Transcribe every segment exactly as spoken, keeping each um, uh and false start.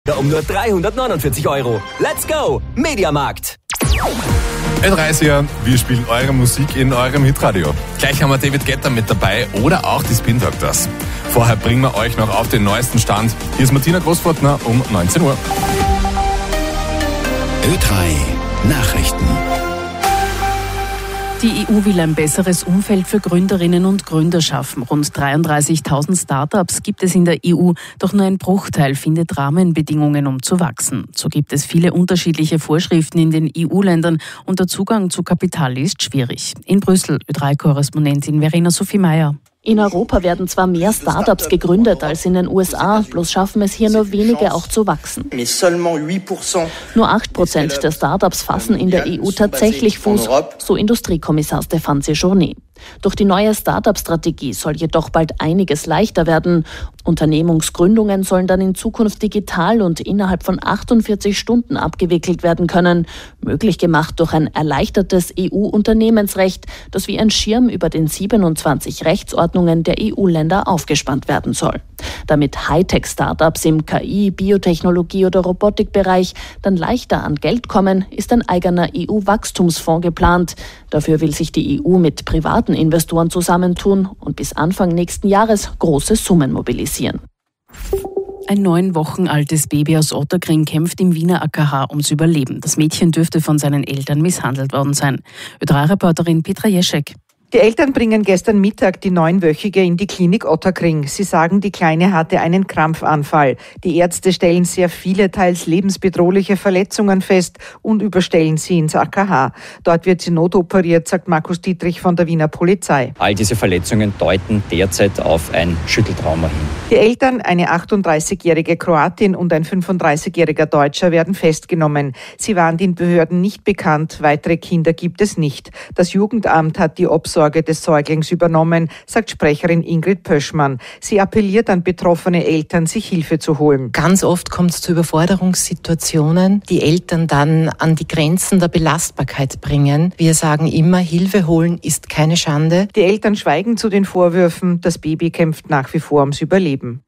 Um nur dreihundertneunundvierzig Euro. Let's go! Mediamarkt. Ö drei ist hier, wir spielen eure Musik in eurem Hitradio. Gleich haben wir David Guetta mit dabei oder auch die Spin Doctors. Vorher bringen wir euch noch auf den neuesten Stand. Hier ist Martina Großfortner um neunzehn Uhr. Ö drei Nachrichten. Die E U will ein besseres Umfeld für Gründerinnen und Gründer schaffen. Rund dreiunddreißigtausend Startups gibt es in der E U, doch nur ein Bruchteil findet Rahmenbedingungen, um zu wachsen. So gibt es viele unterschiedliche Vorschriften in den E U-Ländern und der Zugang zu Kapital ist schwierig. In Brüssel, Ö drei Korrespondentin Verena Sophie Meyer. In Europa werden zwar mehr Startups gegründet als in den U S A, bloß schaffen es hier nur wenige auch zu wachsen. Nur acht Prozent der Startups fassen in der E U tatsächlich Fuß, so Industriekommissar Stéphane Séjourné. Durch die neue Startup-Strategie soll jedoch bald einiges leichter werden. Unternehmungsgründungen sollen dann in Zukunft digital und innerhalb von achtundvierzig Stunden abgewickelt werden können. Möglich gemacht durch ein erleichtertes E U-Unternehmensrecht, das wie ein Schirm über den siebenundzwanzig Rechtsordnungen der E U-Länder aufgespannt werden soll. Damit Hightech-Startups im K I-, Biotechnologie- oder Robotikbereich dann leichter an Geld kommen, ist ein eigener E U-Wachstumsfonds geplant. Dafür will sich die E U mit privaten Investoren zusammentun und bis Anfang nächsten Jahres große Summen mobilisieren. Ein neun Wochen altes Baby aus Ottakring kämpft im Wiener A K H ums Überleben. Das Mädchen dürfte von seinen Eltern misshandelt worden sein. Ö drei Reporterin Petra Jeschek. Die Eltern bringen gestern Mittag die Neunwöchige in die Klinik Ottakring. Sie sagen, die Kleine hatte einen Krampfanfall. Die Ärzte stellen sehr viele, teils lebensbedrohliche Verletzungen fest und überstellen sie ins A K H. Dort wird sie notoperiert, sagt Markus Dietrich von der Wiener Polizei. All diese Verletzungen deuten derzeit auf ein Schütteltrauma hin. Die Eltern, eine achtunddreißigjährige Kroatin und ein fünfunddreißigjähriger Deutscher, werden festgenommen. Sie waren den Behörden nicht bekannt. Weitere Kinder gibt es nicht. Das Jugendamt hat die Obsorge des Säuglings übernommen, sagt Sprecherin Ingrid Pöschmann. Sie appelliert an betroffene Eltern, sich Hilfe zu holen. Ganz oft kommt es zu Überforderungssituationen, die Eltern dann an die Grenzen der Belastbarkeit bringen. Wir sagen immer, Hilfe holen ist keine Schande. Die Eltern schweigen zu den Vorwürfen, das Baby kämpft nach wie vor ums Überleben.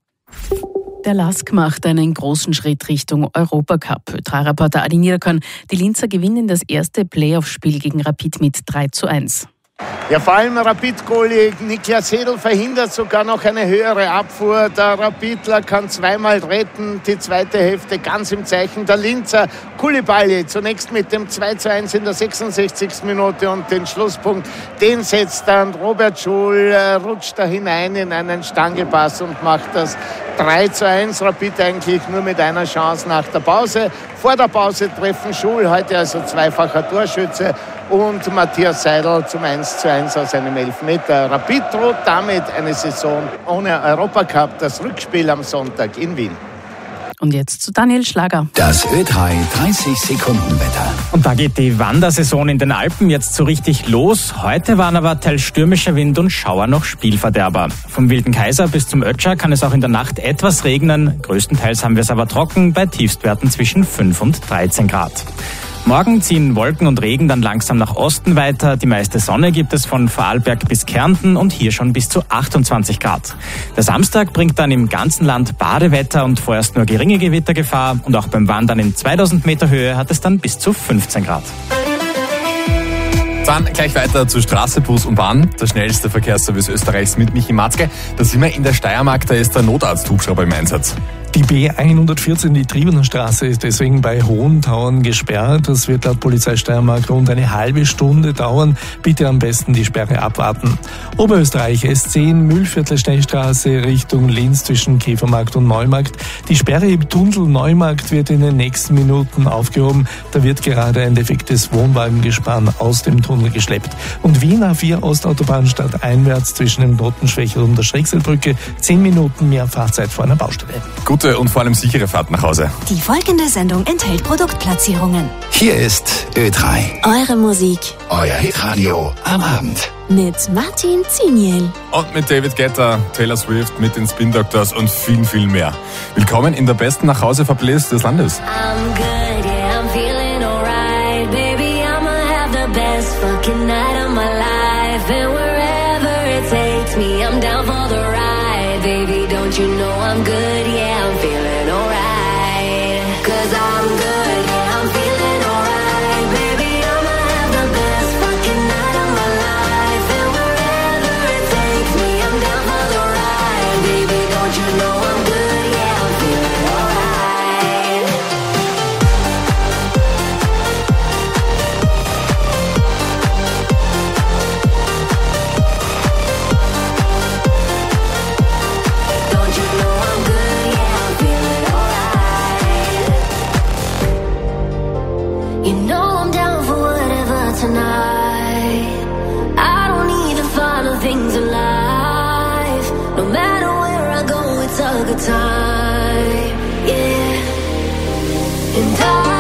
Der L A S K macht einen großen Schritt Richtung Europacup. Ö drei Reporter Adi Niederkorn. Die Linzer gewinnen das erste Playoff-Spiel gegen Rapid mit drei zu eins. Ja, vor allem Rapid-Goalie Niklas Hedl verhindert sogar noch eine höhere Abfuhr. Der Rapidler kann zweimal retten. Die zweite Hälfte ganz im Zeichen der Linzer. Koulibaly zunächst mit dem zwei zu eins in der sechsundsechzigsten Minute und den Schlusspunkt, den setzt dann Robert Schul, rutscht da hinein in einen Stangepass und macht das drei zu eins. Rapid eigentlich nur mit einer Chance nach der Pause. Vor der Pause treffen Schul, heute also zweifacher Torschütze, und Matthias Seidel zum eins zu eins aus einem Elfmeter. Rapid droht damit eine Saison ohne Europacup, das Rückspiel am Sonntag in Wien. Und jetzt zu Daniel Schlager. Das Ö drei dreißig Sekunden Wetter. Und da geht die Wandersaison in den Alpen jetzt so richtig los. Heute waren aber teils stürmischer Wind und Schauer noch Spielverderber. Vom Wilden Kaiser bis zum Ötscher kann es auch in der Nacht etwas regnen. Größtenteils haben wir es aber trocken bei Tiefstwerten zwischen fünf und dreizehn Grad. Morgen ziehen Wolken und Regen dann langsam nach Osten weiter. Die meiste Sonne gibt es von Vorarlberg bis Kärnten und hier schon bis zu achtundzwanzig Grad. Der Samstag bringt dann im ganzen Land Badewetter und vorerst nur geringe Gewittergefahr. Und auch beim Wandern in zweitausend Meter Höhe hat es dann bis zu fünfzehn Grad. Dann gleich weiter zu Straße, Bus und Bahn. Der schnellste Verkehrsservice Österreichs mit Michi Matzke. Da sind wir in der Steiermark, da ist der Notarzt-Hubschrauber im Einsatz. Die B hundertvierzehn, die Triebenerstraße, ist deswegen bei Hohentauern gesperrt. Das wird laut Polizei Steiermark rund eine halbe Stunde dauern. Bitte am besten die Sperre abwarten. Oberösterreich S zehn, Mühlviertel-Schnellstraße Richtung Linz zwischen Käfermarkt und Neumarkt. Die Sperre im Tunnel Neumarkt wird in den nächsten Minuten aufgehoben. Da wird gerade ein defektes Wohnwagengespann aus dem Tunnel geschleppt. Und Wien A vier Ostautobahn stadteinwärts zwischen dem Nottenschwächel und der Schrägseilbrücke. Zehn Minuten mehr Fahrzeit vor einer Baustelle. Gute und vor allem sichere Fahrt nach Hause. Die folgende Sendung enthält Produktplatzierungen. Hier ist Ö drei. Eure Musik. Euer Hitradio am Abend. Mit Martin Ziniel. Und mit David Guetta, Taylor Swift, mit den Spin Doctors und viel, viel mehr. Willkommen in der besten Nachhause-Playlist des Landes. I'm good, yeah, I'm feeling alright. Baby, I'ma have the best fucking night of my life. And wherever it takes me, I'm down for the ride. Baby, don't you know I'm good, yeah, I'm feeling alright. the time, yeah. And I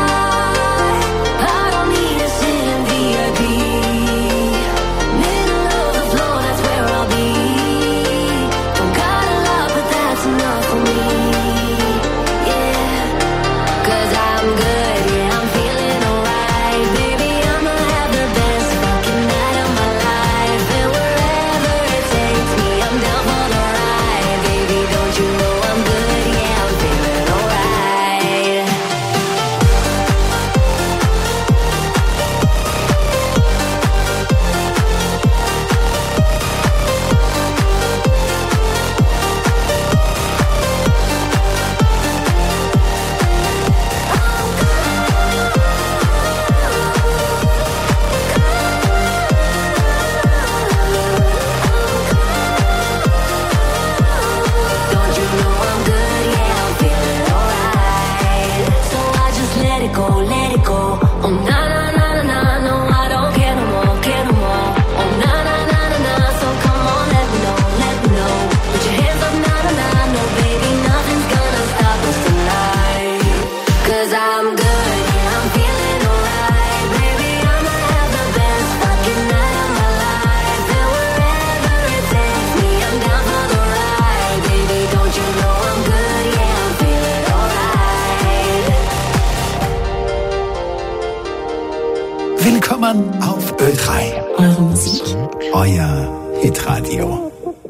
Willkommen auf Ö drei. Eure Musik. Euer Hitradio.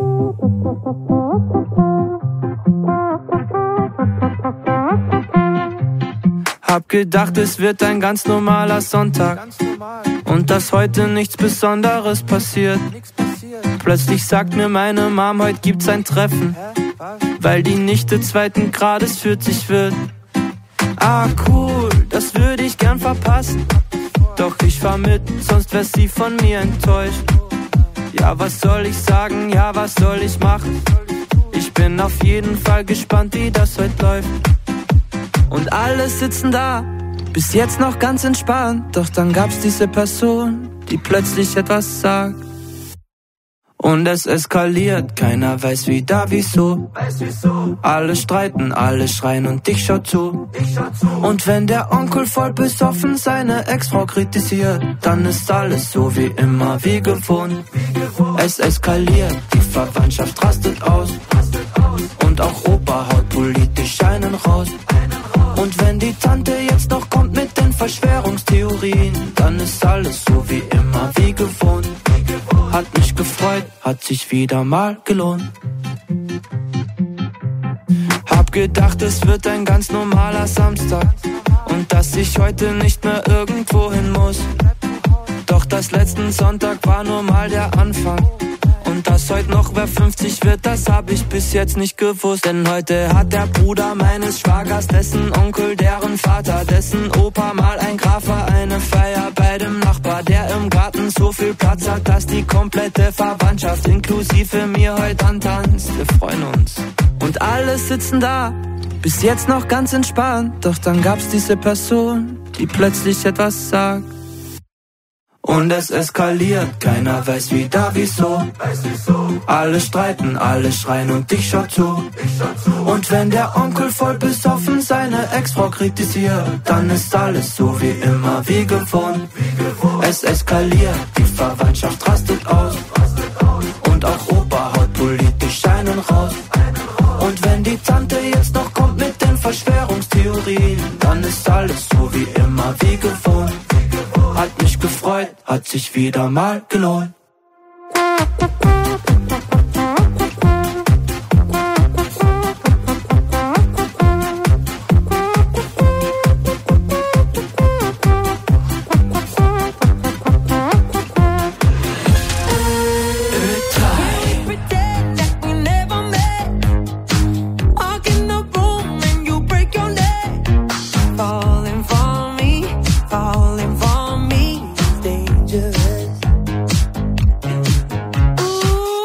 Hab gedacht, es wird ein ganz normaler Sonntag und dass heute nichts Besonderes passiert. Plötzlich sagt mir meine Mom, heute gibt's ein Treffen, weil die Nichte zweiten Grades vierzig wird. Ah cool, das würde ich gern verpassen, doch ich fahr mit, sonst wär sie von mir enttäuscht. Ja, was soll ich sagen, ja, was soll ich machen? Ich bin auf jeden Fall gespannt, wie das heute läuft. Und alle sitzen da, bis jetzt noch ganz entspannt. Doch dann gab's diese Person, die plötzlich etwas sagt. Und es eskaliert, keiner weiß wieder wieso. Alle streiten, alle schreien und ich schau zu. Und wenn der Onkel voll besoffen seine Ex-Frau kritisiert, dann ist alles so wie immer, wie gewohnt. Es eskaliert, die Verwandtschaft rastet aus. Und auch Opa haut politisch einen raus. Und wenn die Tante jetzt noch kommt mit den Verschwörungstheorien, dann ist alles so wie immer, wie gewohnt. Hat mich gefreut, hat sich wieder mal gelohnt. Hab gedacht, es wird ein ganz normaler Samstag und dass ich heute nicht mehr irgendwo hin muss. Doch das letzten Sonntag war nur mal der Anfang. Und dass heute noch wer fünfzig wird, das hab ich bis jetzt nicht gewusst. Denn heute hat der Bruder meines Schwagers, dessen Onkel, deren Vater, dessen Opa mal ein Graf war, eine Feier bei dem Nachbar, der im Garten so viel Platz hat, dass die komplette Verwandtschaft inklusive mir heute antanzt. Wir freuen uns. Und alle sitzen da, bis jetzt noch ganz entspannt. Doch dann gab's diese Person, die plötzlich etwas sagt. Und es eskaliert, keiner weiß wieder wieso. Alle streiten, alle schreien und ich schau zu. Und wenn der Onkel voll besoffen seine Ex-Frau kritisiert, dann ist alles so wie immer, wie gewohnt. Es eskaliert, die Verwandtschaft rastet aus. Und auch Opa haut politisch einen raus. Und wenn die Tante jetzt noch kommt mit den Verschwörungstheorien, dann ist alles so wie immer, wie gewohnt. Hat mich gefreut, hat sich wieder mal gelohnt. Ooh,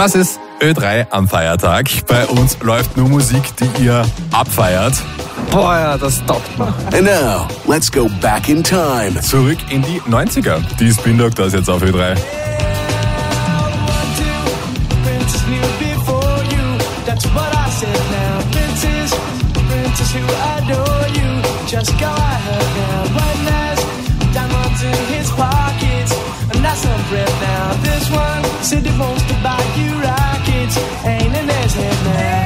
Das ist Ö drei am Feiertag. Bei uns läuft nur Musik, die ihr abfeiert. Boah, ja, das taugt mir. And now, let's go back in time. Zurück in die neunziger. Die Spin Doctors jetzt auf Ö drei. Said he wants to buy you rockets, ain't in his head now.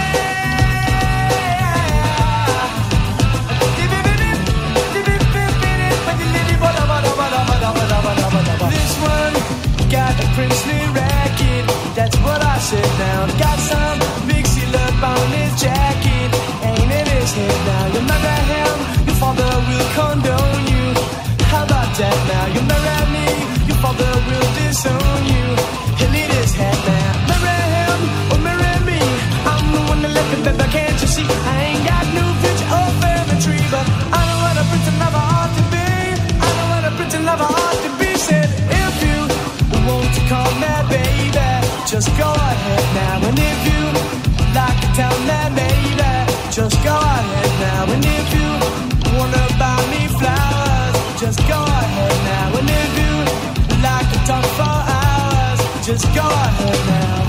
This one got a princely racket, that's what I said now. Got some big seal up on his jacket, ain't in his head now. You marry him, your father will condone you. How about that now? You marry me, your father will disown you. He'll eat his head now. Marry him or marry me, I'm the one that left him, baby, can't you see? I ain't got no future or family tree, but I know what a pretty lover ought to be. I know what a pretty lover ought to be. Said if you want to call me baby, just go ahead now. And if you like to tell me baby, just go ahead now. And if you wanna buy me flowers, just go ahead now. And if you like to talk for hours, just go ahead now.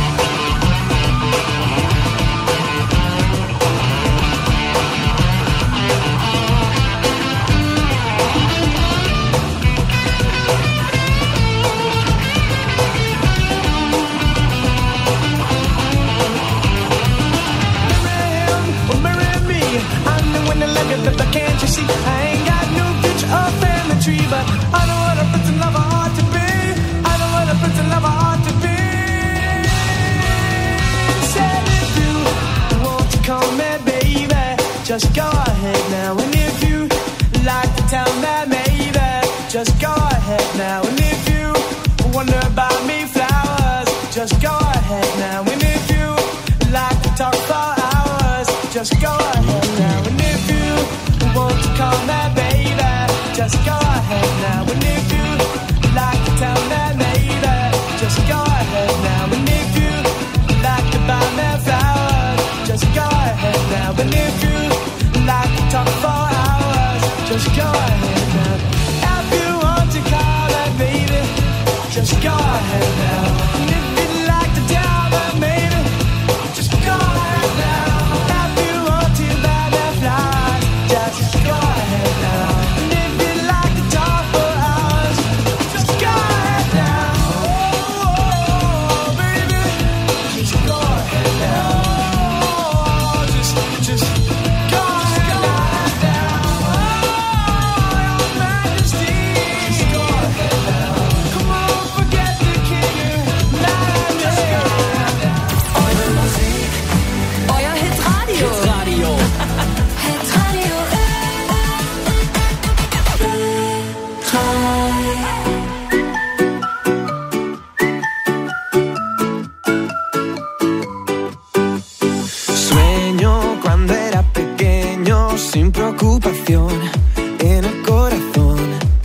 But can't you see, I ain't got no future or family tree, but I know what a pretty lover ought to be. I know what a pretty lover ought to be. Said if you want to call me baby, just go ahead now. And if you like to tell me maybe, just go ahead now. And if you wonder about me flowers, just go ahead now. And if you like to talk for hours, just go ahead now. And if you want to call me baby, just go ahead now. And if you like to tell me maybe, just go ahead now. And if you like to buy me flowers, just go ahead now. And if you like to talk for hours, just go ahead now. If you want to call me baby, just go ahead now. And if you like to tell me maybe, just go ahead now. If you want to buy me flowers, just go ahead now. And if you like to talk for hours, just go ahead now. Oh, baby, just go ahead now. Oh, just, just go ahead now. Oh, your Majesty, just go ahead now. Come on, forget the king. Just go ahead now. Eure Musik, euer Hitradio. Hitradio. Hitradio. Sueño cuando era pequeño, sin preocupación en el corazón.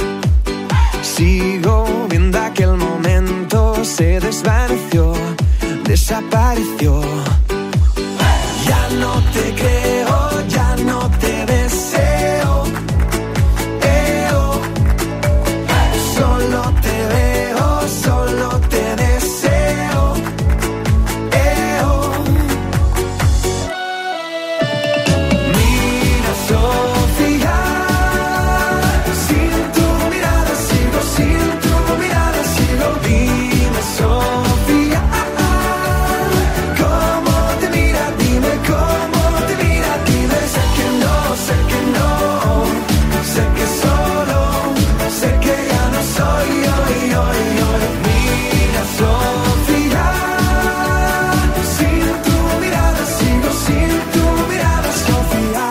Sigo viendo aquel momento, se desvaneció, desapareció. Ya no te creo, ya no te deseo. Eo. Solo te veo, solo te deseo. Eo. Mira, Sofía, sin tu mirada sigo, sin tu mirada sigo. Dime, Sofía, cómo te mira, dime cómo te mira, dime. Sé que no, sé que no, sé que solo, sé que ya no soy yo, yo, yo. Mira, Sofía, sin tu mirada sigo, sin tu mirada, Sofía.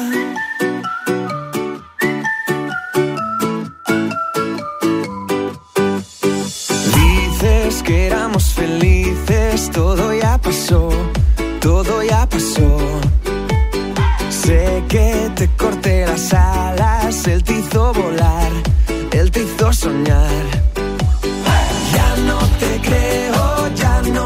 Dices que éramos felices, todo ya pasó, todo ya pasó. Sé que te corté las alas, él te hizo volar, él te hizo soñar. Ya no te creo, ya no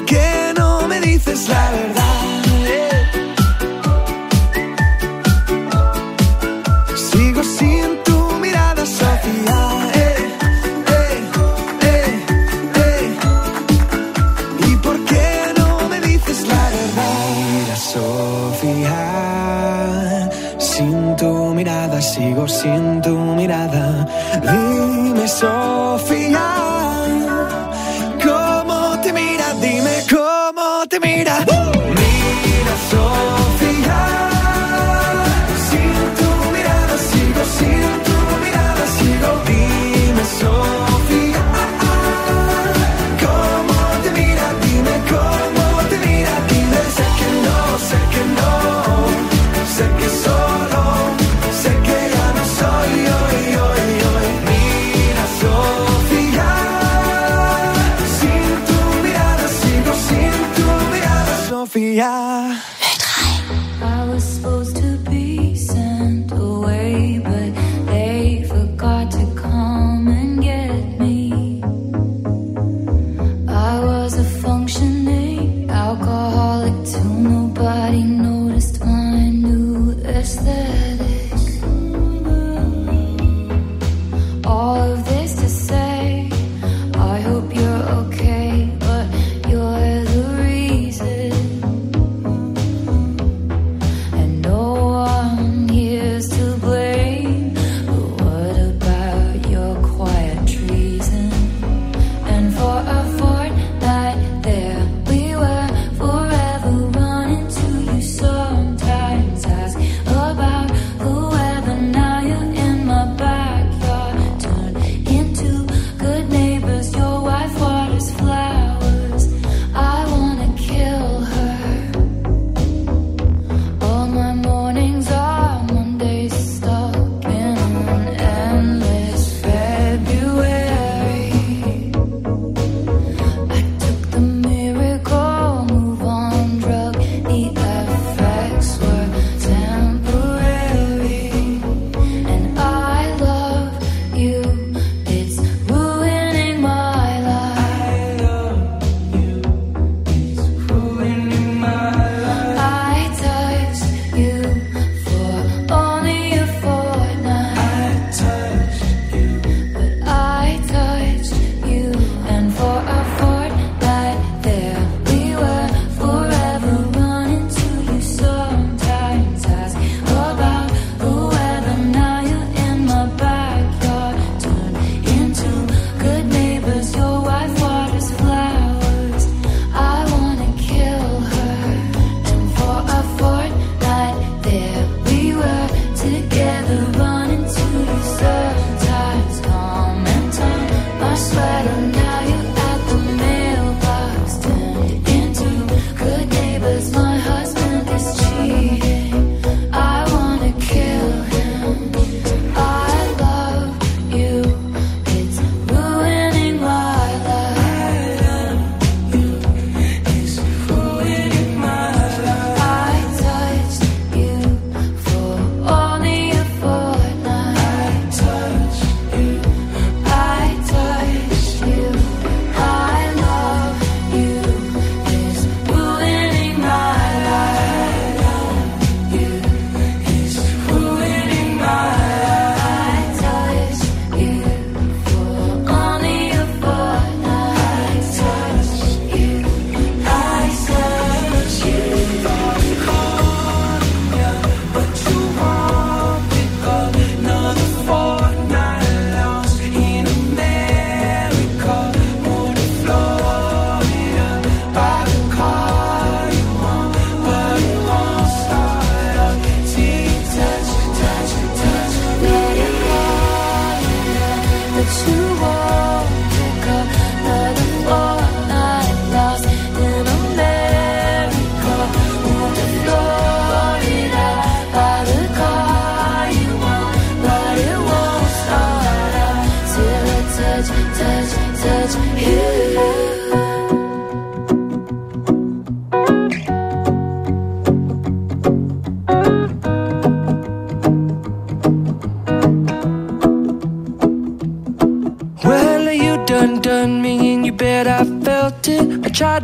qué no me dices la verdad? Sigo sin tu mirada, Sofía. Eh, eh, eh, eh. ¿Y por qué no me dices la verdad? Mira, Sofía, sin tu mirada, sigo sin tu mirada. Dime, Sofía, ¿cómo te mira? Dime cómo te mira. Mira, Sofía, sin tu mirada, sigo sin tu mirada, sigo. Dime, Sofía, ¿cómo te mira? Dime cómo te mira. Dime, sé que no, sé que no, sé que solo, sé que ya no soy hoy, hoy, hoy. Mira, Sofía, sin tu mirada, sigo sin tu mirada, Sofía. I was supposed to be sent away, but they forgot to come and get me. I was a functioning alcoholic till nobody noticed my new aesthetic. All of this to say, I hope you're okay, but you're the reason.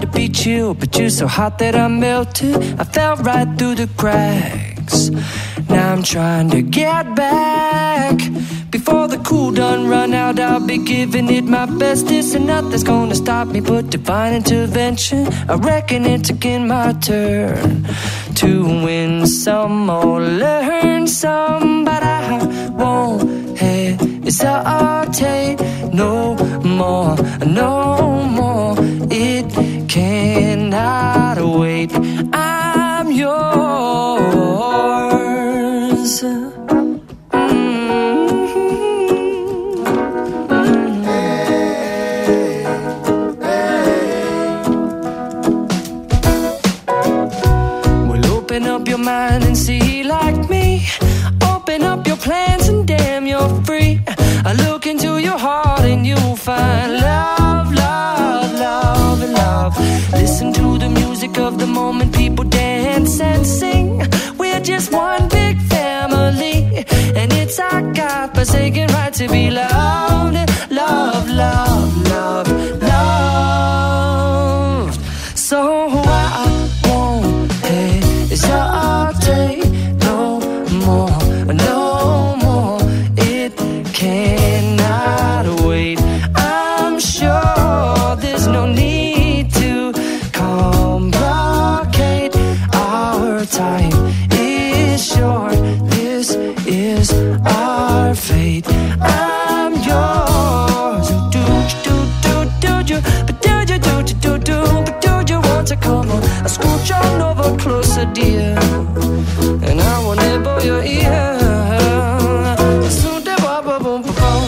to be chill, but you're so hot that I melted. I fell right through the cracks. Now I'm trying to get back. Before the cool done run out, I'll be giving it my bestest, and nothing's gonna stop me but divine intervention. I reckon it's again my turn to win some or learn some, but I won't hesitate no more, no more. It cannot wait. I'm yours. Open up your mind and see like me. Open up your plans and damn, you're free. I look into your heart and you'll find love, love, love, and love. Listen to the music of the moment, people dance and sing. We're just one big family, and it's our God-forsaken right to be loved. Love, love, love, loved. So I won't hesitate no more, no more. It cannot wait. I'm sure there's no need to complicate. Our time is short. This is our fate. I'm yours. Do do do do do, but do you do do do do, but do you want to come on? I scooch on over closer, dear, and I will nibble your ear. So da ba ba boom ba boom.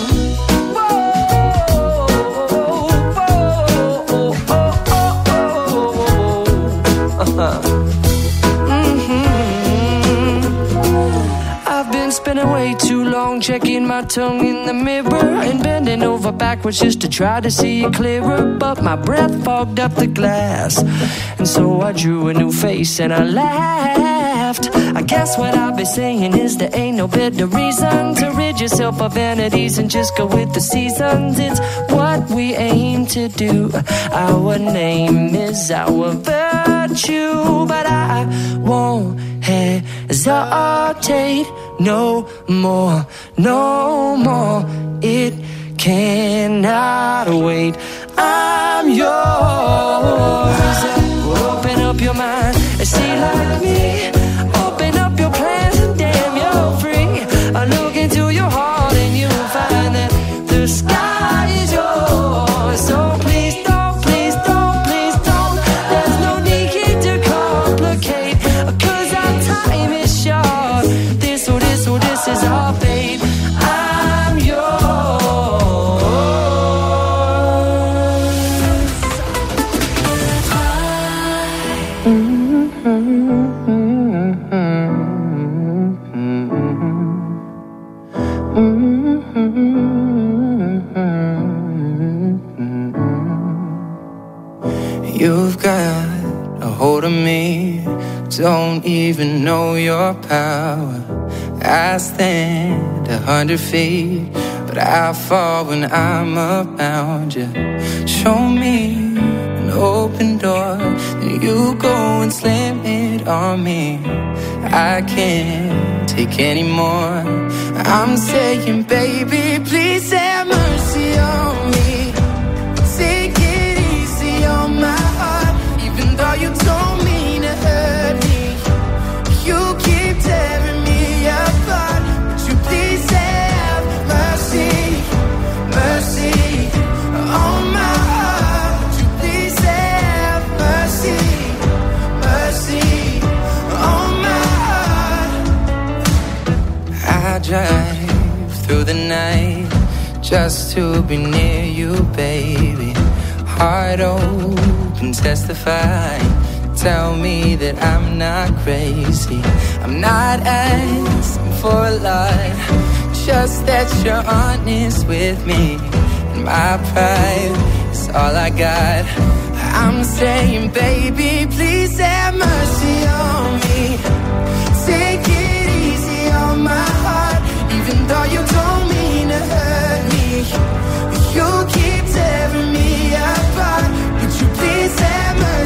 Spending way too long checking my tongue in the mirror and bending over backwards just to try to see it clearer, but my breath fogged up the glass, and so I drew a new face and I laughed. I guess what I'll be saying is there ain't no better reason to rid yourself of vanities and just go with the seasons. It's what we aim to do. Our name is our virtue, but I won't hesitate no more, no more. It cannot wait. I'm yours. Open up your mind and see like me. Open up your plans and damn, you're free. I look into your heart and you'll find that the sky is yours. So please don't, please don't, please don't. There's no need to complicate, 'cause our time is short. This or this or this is our fate. I'm yours. You've got a hold of me, don't even know your power. I stand a hundred feet, but I fall when I'm around you. Show me an open door, then you go and slam it on me. I can't take any more. I'm saying, baby, please have mercy on me. Take it easy on my heart, even though you don't mean to hurt me. You keep tearing me apart. Would you please have mercy, mercy on my heart? Would you please have mercy, mercy on my heart? I drive through the night just to be near you, baby. Heart open, testify. Tell me that I'm not crazy. I'm not asking for a lot, just that you're honest with me. And my pride is all I got. I'm saying, baby, please have mercy on me. Take it easy on my heart, even though you don't mean to hurt me. You keep tearing me apart. Would you please have mercy?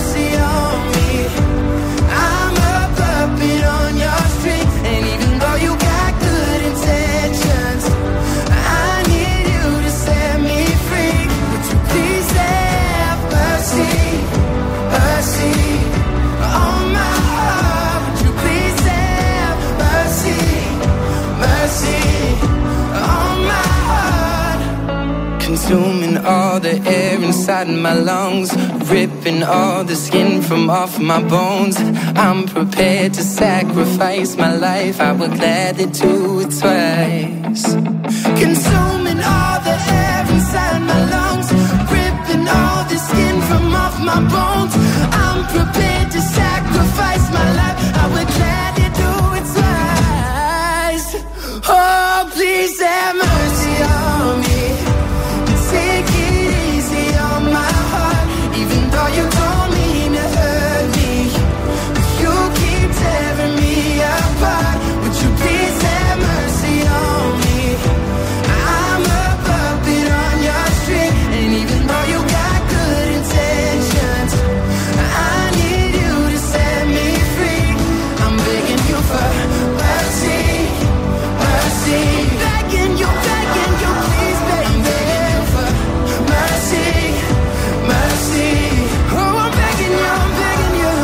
inside my lungs, ripping all the skin from off my bones. I'm prepared to sacrifice my life, I would gladly do it twice. Consuming all the air inside my lungs, ripping all the skin from off my bones. I'm prepared to sacrifice my life, I would gladly do it twice. Oh, please have mercy on me. Take it easy on my heart, even though you don't mean to hurt me. You keep tearing me apart. Would you please have mercy on me? I'm a puppet on your string, and even though you got good intentions, I need you to set me free. I'm begging you for mercy, mercy. Begging you, begging you, please, baby. Begging you for mercy, mercy. Oh, I'm begging you, I'm begging you,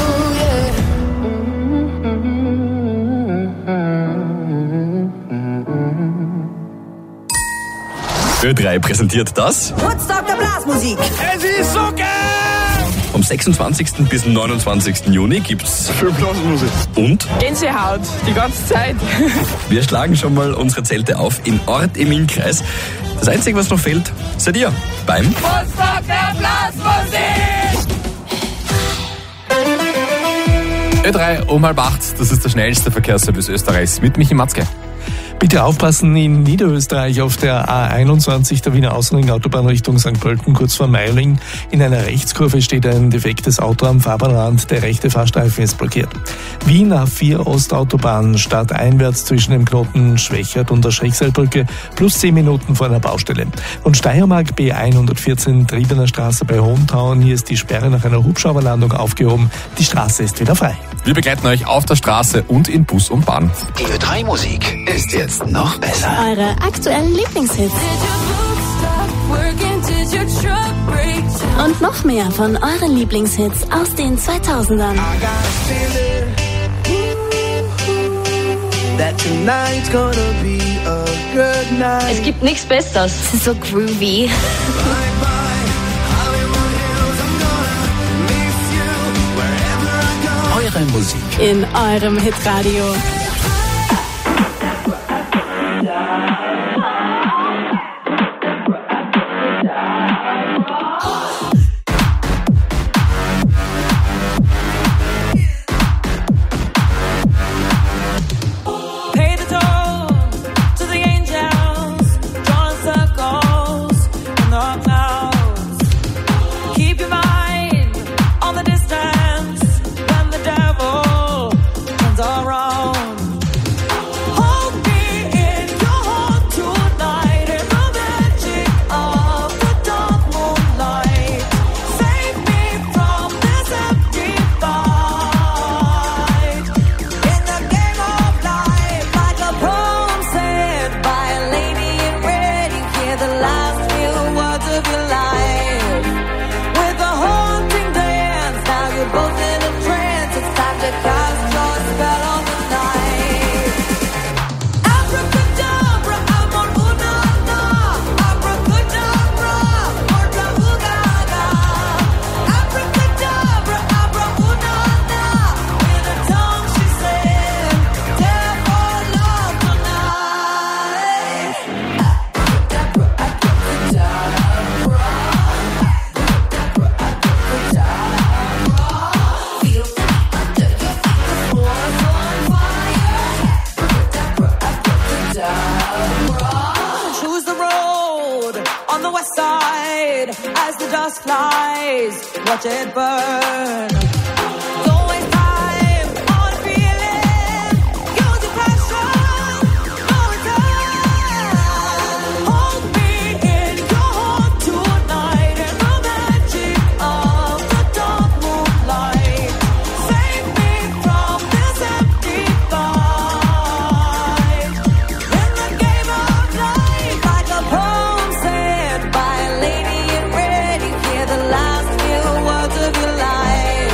Ö drei präsentiert das Woodstock der Blasmusik. Es ist so geil! Vom sechsundzwanzigsten bis neunundzwanzigsten Juni gibt's viel Blasmusik. Und? Gänsehaut, die ganze Zeit. Wir schlagen schon mal unsere Zelte auf in Ort im Innkreis. Das Einzige, was noch fehlt, seid ihr beim Woodstock der Blasmusik. Ö drei um halb acht, das ist der schnellste Verkehrsservice Österreichs mit Michi Matzke. Bitte aufpassen, in Niederösterreich auf der A einundzwanzig der Wiener Außenring Autobahn Richtung Sankt Pölten, kurz vor Meiling. In einer Rechtskurve steht ein defektes Auto am Fahrbahnrand, der rechte Fahrstreifen ist blockiert. Wien A vier Ostautobahn stadteinwärts zwischen dem Knoten Schwächert und der Schrägseilbrücke plus zehn Minuten vor einer Baustelle. Und Steiermark B hundertvierzehn Triebener Straße bei Hometown, hier ist die Sperre nach einer Hubschrauberlandung aufgehoben. Die Straße ist wieder frei. Wir begleiten euch auf der Straße und in Bus und Bahn. Die Ö drei Musik ist jetzt noch besser. Eure aktuellen Lieblingshits. Und noch mehr von euren Lieblingshits aus den zweitausendern. Es gibt nichts Besseres. Es ist so groovy. Eure Musik. In eurem Hitradio. Watch it burn. Last few words of your life.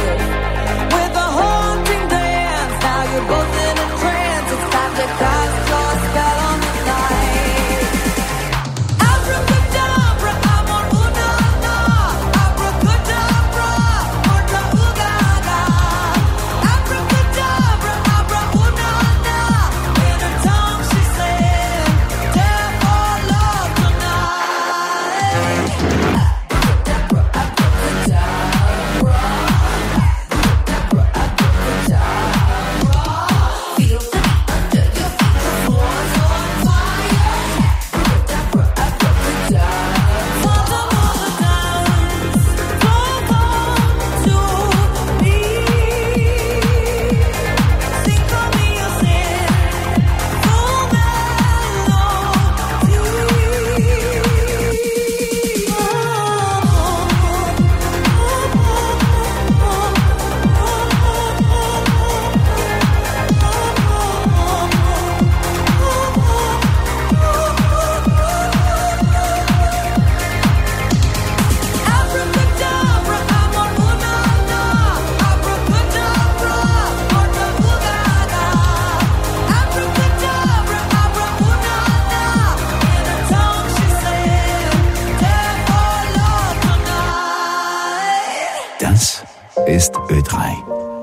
ist Ö drei.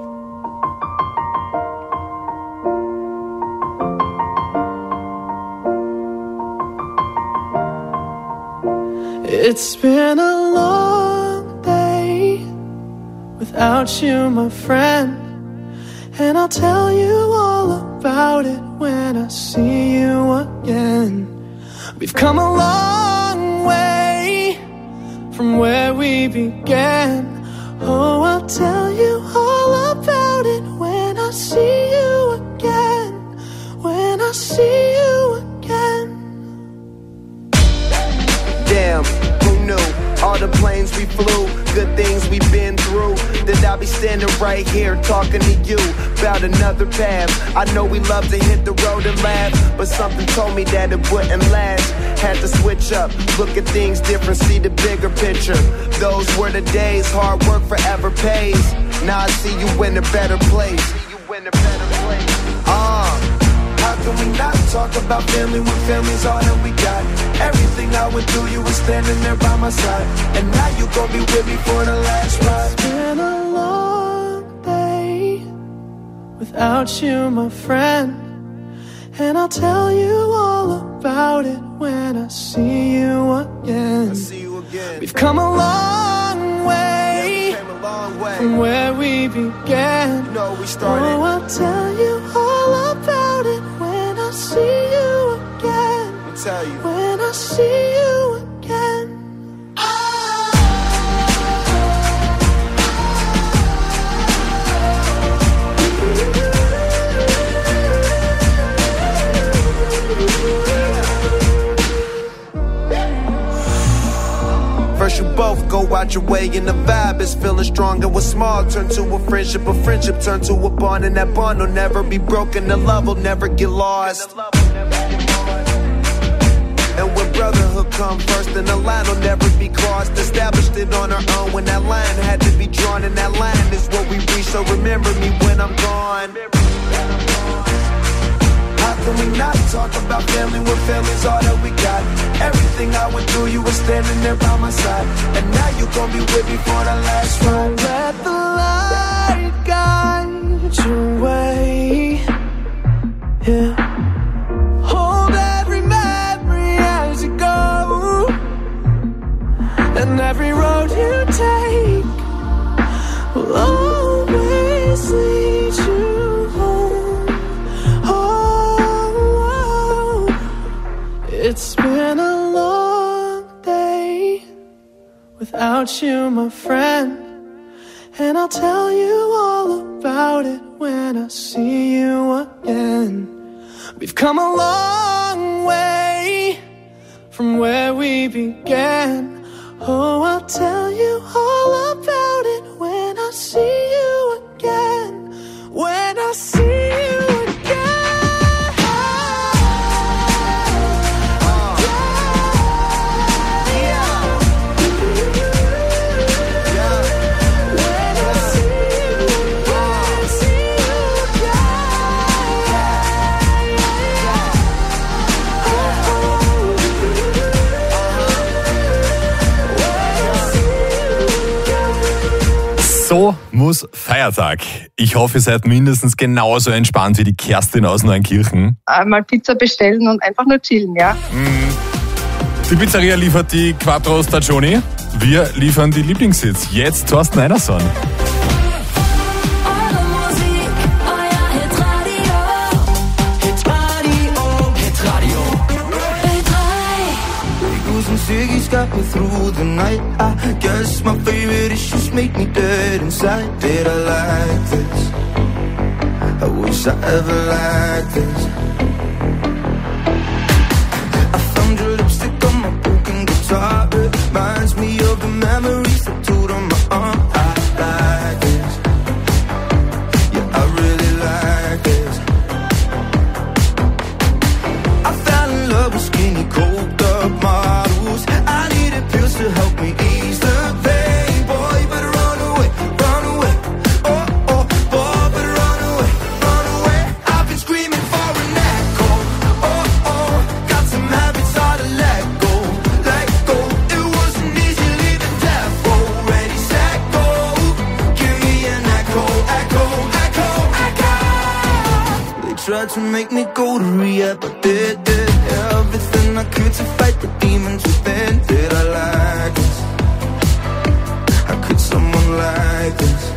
It's been a long day without you, my friend, and I'll tell you all about it when I see you again. We've come a long way from where we began. Oh, I'll tell you all about it when I see you again. When I see you again. Damn, who knew? All the planes we flew, good things we've been through. That I'll be standing right here talking to you about another path. I know we love to hit the road and laugh, but something told me that it wouldn't last. Had to switch up, look at things different, see the bigger picture. Those were the days, hard work forever pays. Now I see you in a better place. See you in a better place. Ah. How can we not talk about family when family's all that we got? Everything I went through, you were standing there by my side, and now you gon' be with me for the last ride. It's been a long day without you, my friend, and I'll tell you all about it when I see you again. I see you again. We've come a long way, yeah, we came a long way from where we began. You know we started. Oh, I'll tell you all about it when I see you again. I'll tell you. When I see you again. First you both go out your way and the vibe is feeling strong, and what's small turn to a friendship, a friendship turn to a bond, and that bond will never be broken, the love will never get lost. And when brotherhood come first, then the line will never be crossed. Established it on our own when that line had to be drawn, and that line is what we reach, so remember me when I'm gone. How can we not talk about family when family's all that we got? Everything I went through, you were standing there by my side, and now you gon' be with me for the last ride. Let the light guide your way. Yeah. Hold every memory as you go, and every road you take will always lead you home. Oh, it's been a long day without you, my friend, and I'll tell you all about it when I see you again. We've come a long way from where we began. Oh, I'll tell you all about it when I see you again. When I see you again. So muss Feiertag. Ich hoffe, ihr seid mindestens genauso entspannt wie die Kerstin aus Neunkirchen. Mal Pizza bestellen und einfach nur chillen, ja? Die Pizzeria liefert die Quattro Stagioni. Wir liefern die Lieblingshits. Jetzt Thorsten Einerson. Ziggy's got me through the night. I guess my favorite issues make me dead inside. Did I like this? I wish I ever liked this. I found your lipstick on my broken guitar. It reminds me of the memories tattooed on my arm. I like this. Yeah, I really like this. I fell in love with skinny, coked up models. I needed pills to help me ease the pain. Boy, you better run away, run away. Oh, oh, boy, better run away, run away. I've been screaming for an echo. Oh, oh, got some habits hard to let go, let go. It wasn't easy leaving death tried to make me go to rehab, I did, did everything I could to fight the demons within. Did I like this? How could someone like this?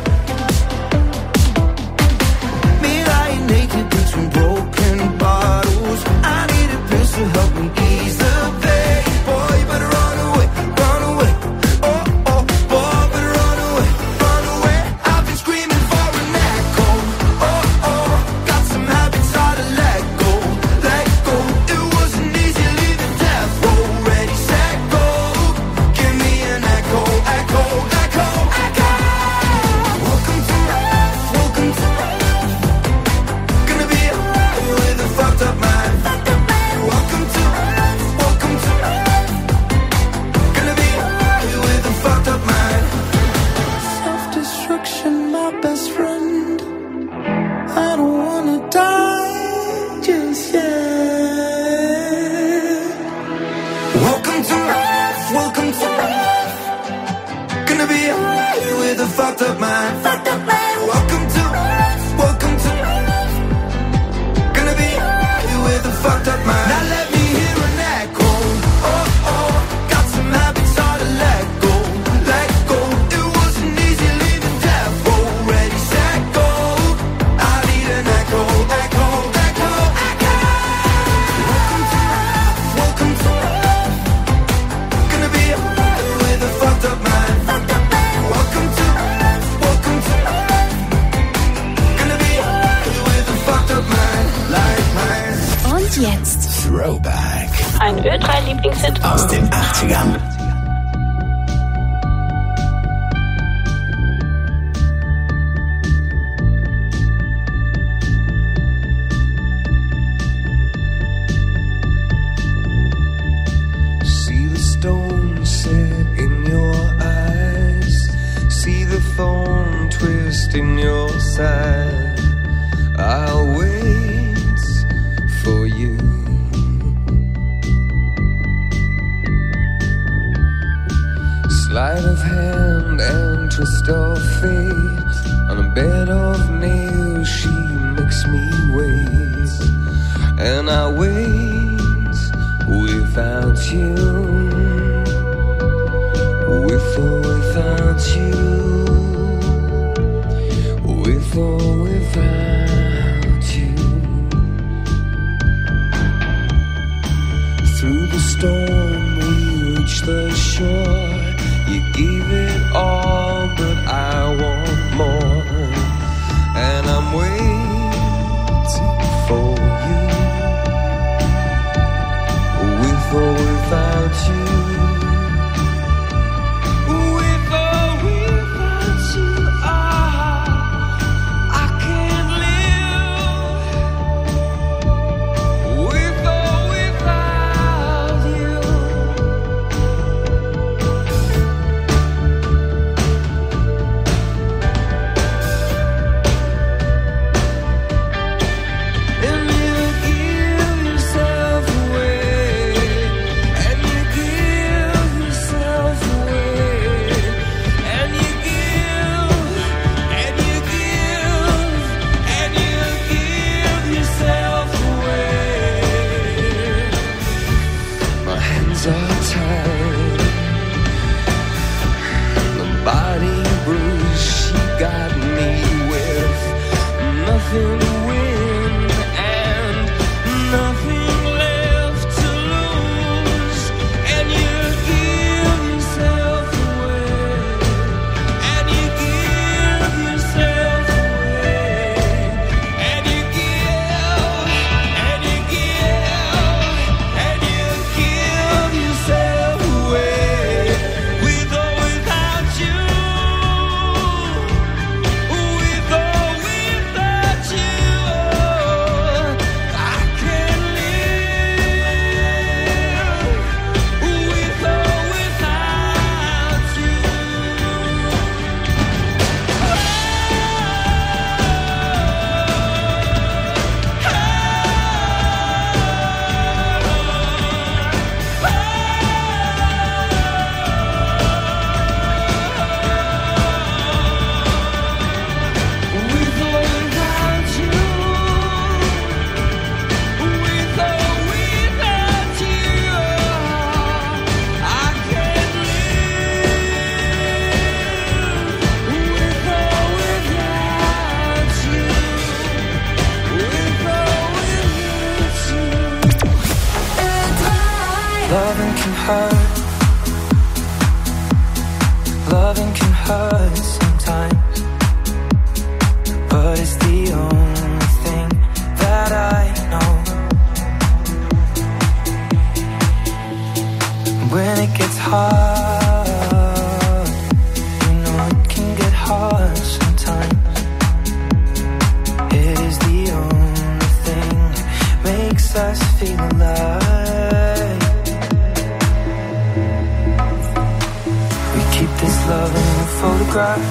Me lying naked between broken bottles. I need a pill to help me ease the pain. Boy, you better run away, run away. Oh, oh, boy, better run away, run away. I've been screaming for an echo. Oh, oh, got some habits hard to let go, let go. It wasn't easy leaving death row. Ready, set, go. Give me an echo, echo, echo, echo. Welcome to life, welcome to life. Gonna be alright with a fucked up mind. Welcome to life, welcome to life. Gonna be alright with a fucked up mind. Self-destruction, my best friend. I don't wanna die just yet. Welcome to life, welcome to life. Gonna be alright with a fucked up mind. Fucked up mind. Welcome to life, welcome to life. Gonna be alright with a fucked up mind. Now let me hear an echo. Oh, oh, got some habits hard to let go, let go. It wasn't easy leaving death row. Ready, set, go. I need an echo, echo, echo, echo. Welcome to life, welcome to life. Gonna be alright with a fucked up mind. Welcome to life, welcome to life. Gonna be alright with a fucked up mind, like mine. Und jetzt Throwback ein Ö drei Lieblingshit aus den achtzigern. See the stone set in your eyes. See the thorn twist in your side. I'll wait for you. Sleight of hand and twist of fate. On a bed of nails she makes me wait. And I wait without you. With or without you. With or without you. Through the storm we reach the shore. You gave it all, but I want more. And I'm waiting for you. With or without you. With or without you, ah, I can't live. With or without you. And you give yourself away. And you give yourself away. And you give, and you give, and you give yourself away. My hands are tied. The body bruise she got me with. Nothing to win and nothing left to lose. And you give yourself away. And you give yourself away. And you give, and you give, and you give yourself away. With or without you. With or without you. hurt. Loving can hurt sometimes, but it's the only thing that I know. When it gets hard, you know it can get hard sometimes. It is the only thing that makes us feel alive. We keep this love in a photograph.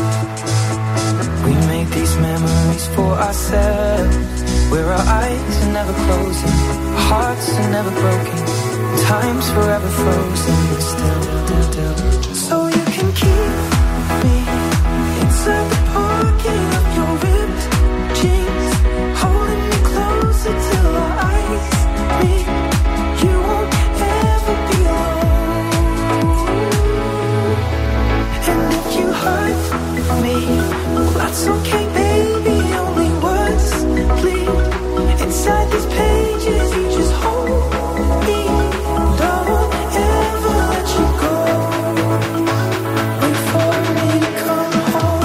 We make these memories for ourselves, where our eyes are never closing, our hearts are never broken, time's forever frozen. Still, still, so you can keep me inside the pocket of your ripped jeans, holding me closer till our eyes meet. You won't ever be alone. And if you hurt me, well, that's okay, baby. Only words bleed inside these pages. You just hold me. Don't ever let you go. Wait for me to come home.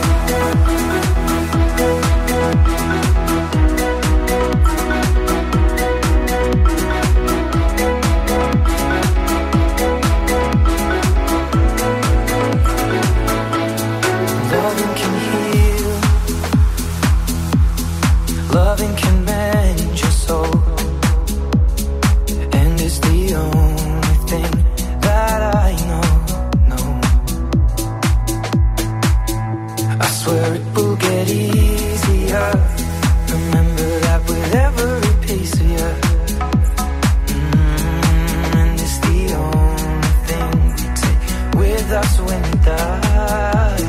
Loving can heal. Loving can mend your soul. And it's the only thing that I know, know. I swear it will get easier. Remember that with every piece of you. Mm, and it's the only thing we take with us when we die.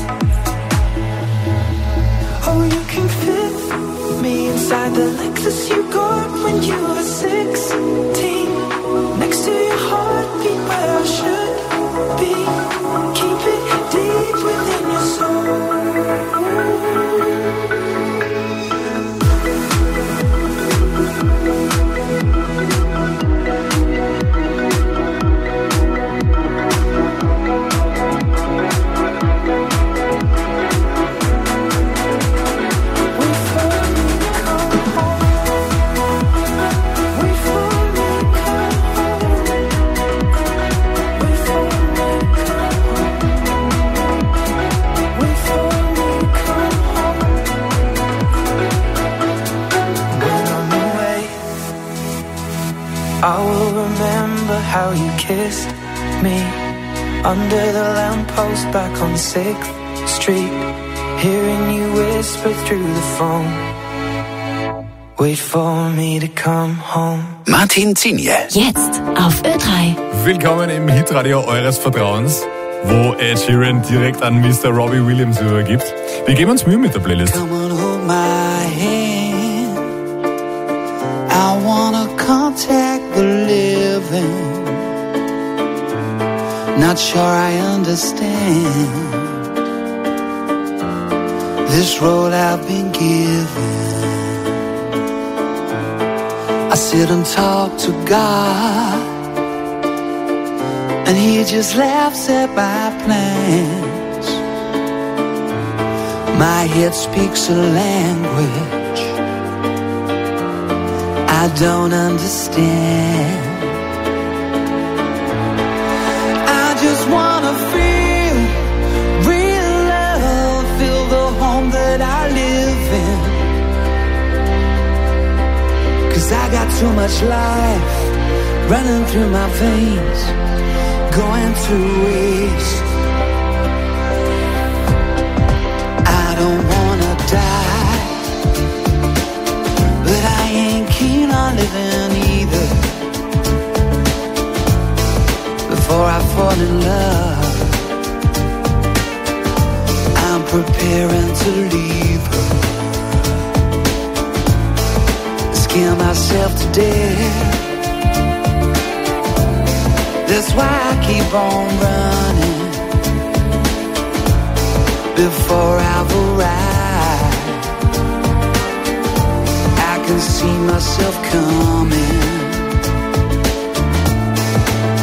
Oh, you can fit me inside the Lexus you got when you were sixteen. Next to your heartbeat where I should be. Keep it deep within your soul. Wait for me to come home. Wait for me to come home. Wait for me to come home. Wait for me to come home. When I'm away, I will remember how you kissed me under the lamppost back on sixth Street, hearing you whisper through the phone. Wait for me to come home. Martin Zinje. Jetzt auf Ö drei. Willkommen im Hitradio eures Vertrauens, wo Ed Sheeran direkt an Mister Robbie Williams übergibt. Wir geben uns Mühe mit der Playlist. Come on, hold my hand. I wanna contact the living. Not sure I understand this road I've been given. I sit and talk to God, and He just laughs at my plans. My head speaks a language I don't understand. I just wanna feel real love, feel the home that I live in. 'Cause I got too much life running through my veins, going to waste. I don't wanna die, but I ain't keen on living either. Before I fall in love, I'm preparing to leave her. Scare myself to death. That's why I keep on running before I've arrived. I can see myself coming,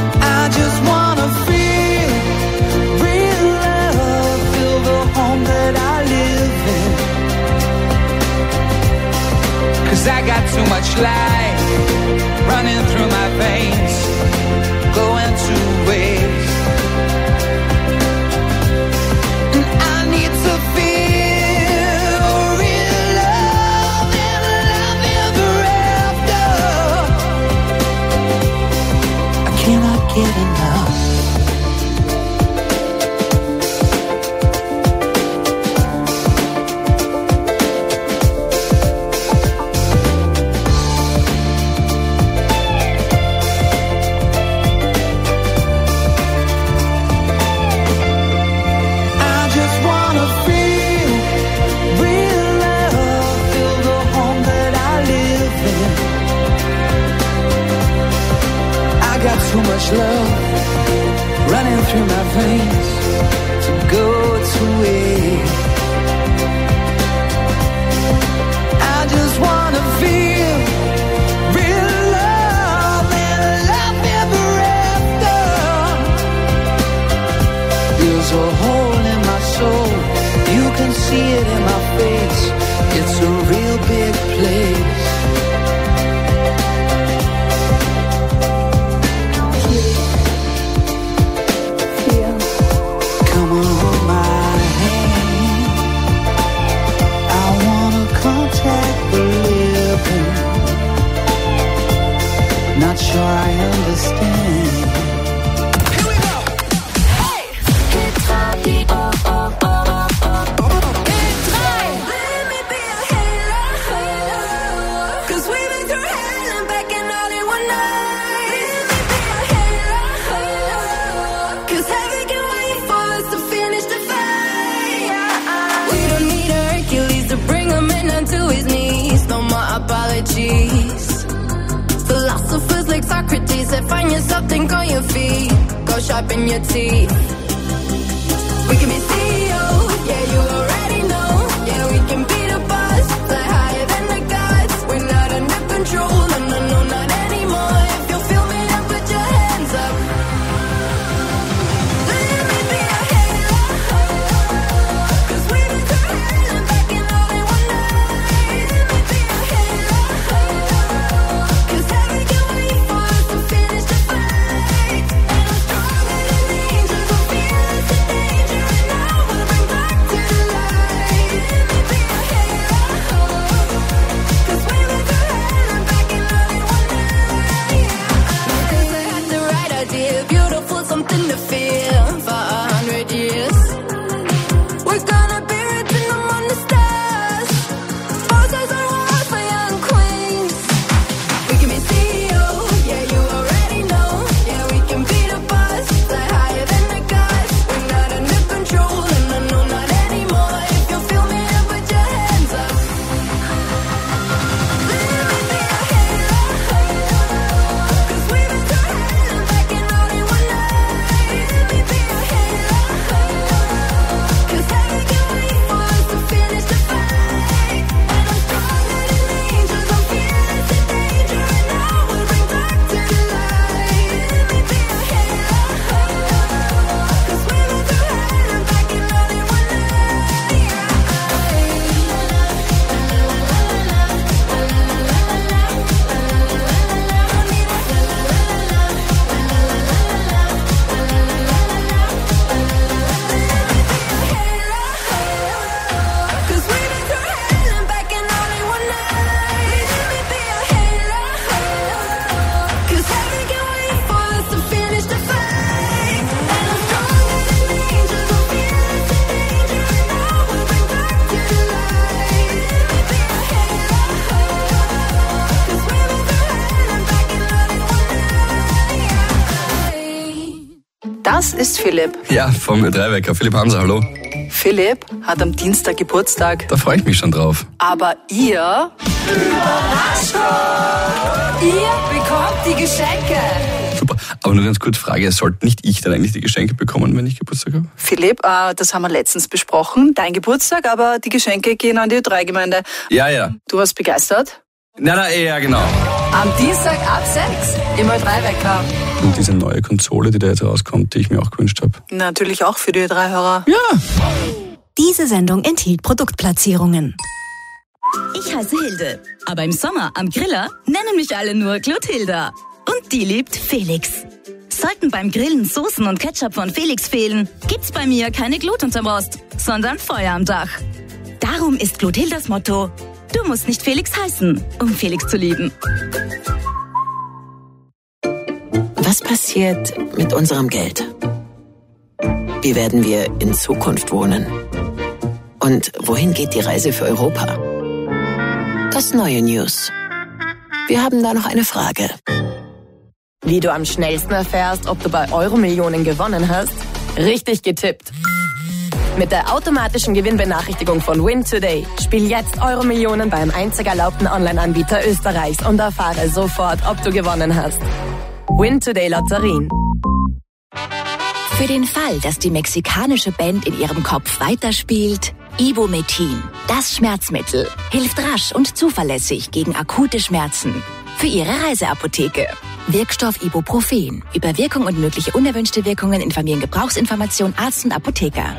living. 'Cause I got too much life running through my veins, going to waste. And I need to feel real love and love ever after. I cannot get enough. Too much love running through my veins to go to waste. I just wanna feel real love and love ever after. There's a hole in my soul, you can see it in my face. It's a real big place. Not sure I understand. Here we go. Hey! Hit three. Oh, oh, oh, oh, oh. Hit three. Let me be a halo. 'Cause we've been through hell and back and all in one night. Let me be a halo. 'Cause heaven can wait for us to finish the fight. We don't need a Hercules to bring a man onto his knees. No more apologies. Philosophers like Socrates that find yourself, think on your feet, go sharpen your teeth. We can be C E Os, yeah, you already know. Yeah, we can be the boss, fly higher than the gods. We're not under control, no, no, no, not anymore. If you feel me, then put your hands up. Let me be a halo. 'Cause we've been through hell and back and all in one night. Let me be a halo. 'Cause heaven can wait for us to finish the fight. And I'm stronger than angels, I'm fearless in danger, and I will bring back to the light. Let me be a halo. 'Cause we've been through hell and back and all in one night. 'Cause I had the right idea, beautiful, something to feel for a hundred years. We're gonna be written among the stars. Bosses are wars for young queens. We can be C E Os, yeah, you already know. Yeah, we can be the boss, fly higher than the gods. We're not under control, no, no, no, not anymore. If you feel me, then put your hands up. Let me be a halo. 'Cause we've been through hell and back and all in one night. Let me be a halo. 'Cause heaven can wait for us to finish the fight. And I'm stronger than angels, I'm fearless in danger, and I will bring back to the light. Let me be a halo. 'Cause we've been through hell and back and all in one Cause we've been through hell and back and all in one night. Let me be a halo. 'Cause heaven can wait for us to finish the fight. And I'm stronger than angels, I'm fearless in danger, and I will bring back to the light. Let me be a halo. 'Cause we've been through hell and back and all in one night. Das ist Philipp. Ja, vom Ö drei Wecker. Philipp Hanser, hallo. Philipp hat am Dienstag Geburtstag. Da freue ich mich schon drauf. Aber ihr... Überraschung! Ihr bekommt die Geschenke. Super. Aber nur ganz kurz Frage, sollte nicht ich dann eigentlich die Geschenke bekommen, wenn ich Geburtstag habe? Philipp, äh, das haben wir letztens besprochen. Dein Geburtstag, aber die Geschenke gehen an die Ö drei Gemeinde. Ja, ja. Du warst begeistert? Na, na, ja, genau. Am Dienstag ab sechs im Ö drei Wecker. Und diese neue Konsole, die da jetzt rauskommt, die ich mir auch gewünscht habe. Natürlich auch für die Ö drei Hörer. Ja. Diese Sendung enthielt Produktplatzierungen. Ich heiße Hilde, aber im Sommer am Griller nennen mich alle nur Clotilda. Und die liebt Felix. Sollten beim Grillen Soßen und Ketchup von Felix fehlen, gibt's bei mir keine Glut unterm Rost, sondern Feuer am Dach. Darum ist Clotildas Motto: Du musst nicht Felix heißen, um Felix zu lieben. Was passiert mit unserem Geld? Wie werden wir in Zukunft wohnen? Und wohin geht die Reise für Europa? Das neue News. Wir haben da noch eine Frage. Wie du am schnellsten erfährst, ob du bei Euro-Millionen gewonnen hast? Richtig getippt. Mit der automatischen Gewinnbenachrichtigung von Win Today. Spiel jetzt Euro-Millionen beim einzig erlaubten Online-Anbieter Österreichs und erfahre sofort, ob du gewonnen hast. Win Today Lotterien. Für den Fall, dass die mexikanische Band in ihrem Kopf weiterspielt, Ibumetin, das Schmerzmittel, hilft rasch und zuverlässig gegen akute Schmerzen. Für Ihre Reiseapotheke. Wirkstoff Ibuprofen. Über Wirkung und mögliche unerwünschte Wirkungen informieren Gebrauchsinformation Arzt und Apotheker.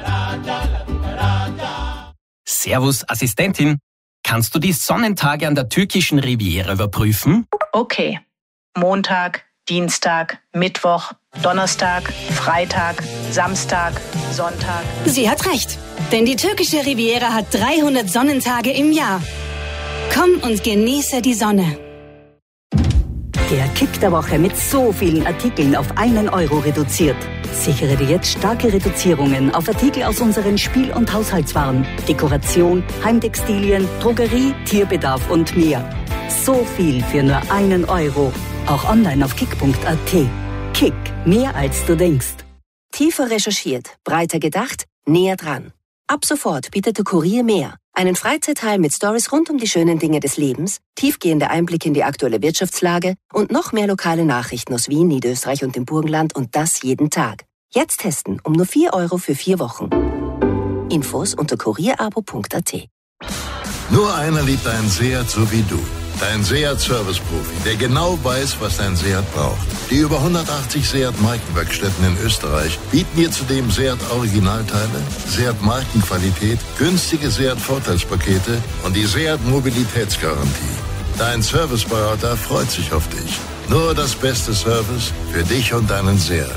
Servus, Assistentin. Kannst du die Sonnentage an der türkischen Riviera überprüfen? Okay. Montag, Dienstag, Mittwoch, Donnerstag, Freitag, Samstag, Sonntag. Sie hat recht, denn die türkische Riviera hat dreihundert Sonnentage im Jahr. Komm und genieße die Sonne. Der Kick der Woche mit so vielen Artikeln auf einen Euro reduziert. Sichere dir jetzt starke Reduzierungen auf Artikel aus unseren Spiel- und Haushaltswaren, Dekoration, Heimtextilien, Drogerie, Tierbedarf und mehr. So viel für nur einen Euro. Auch online auf kick punkt a t. Kick, mehr als du denkst. Tiefer recherchiert, breiter gedacht, näher dran. Ab sofort bietet der Kurier mehr. Einen Freizeitteil mit Stories rund um die schönen Dinge des Lebens, tiefgehende Einblicke in die aktuelle Wirtschaftslage und noch mehr lokale Nachrichten aus Wien, Niederösterreich und dem Burgenland und das jeden Tag. Jetzt testen um nur vier Euro für vier Wochen. Infos unter kurierabo punkt a t. Nur einer liebt einen Seat so wie du. Dein Seat-Service-Profi, der genau weiß, was dein Seat braucht. Die über hundertachtzig Seat-Markenwerkstätten in Österreich bieten dir zudem Seat-Originalteile, Seat-Markenqualität, günstige Seat-Vorteilspakete und die Seat-Mobilitätsgarantie. Dein Serviceberater freut sich auf dich. Nur das beste Service für dich und deinen Seat.